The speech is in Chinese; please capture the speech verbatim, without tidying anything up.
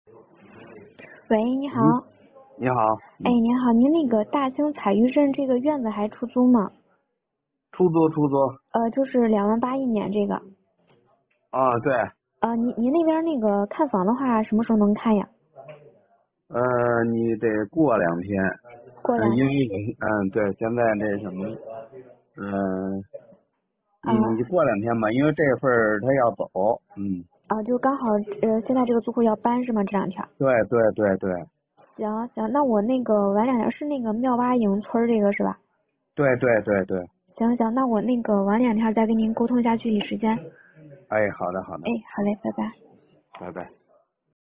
喂，你好。 嗯，你好。 哎， 嗯， 您好，您那个大兴彩玉镇这个院子还出租吗？ 出租出租。 呃，就是两万八一年这个。 啊，对。 呃，您您那边那个看房的话，什么时候能看呀？ 呃，你得过两天。嗯， 过两。 因为嗯，对，现在这什么，嗯， 啊你你过两天吧，因为这份儿他要走。嗯， 啊，就刚好呃，现在这个租户要搬是吗？这两天。 对对对对行行，那我那个晚两天是那个妙蛙营村这个是吧？ 对对对对。 行行，那我那个晚两天再跟您沟通一下具体时间。 哎，好的好的。 哎，好嘞，拜拜。 拜拜。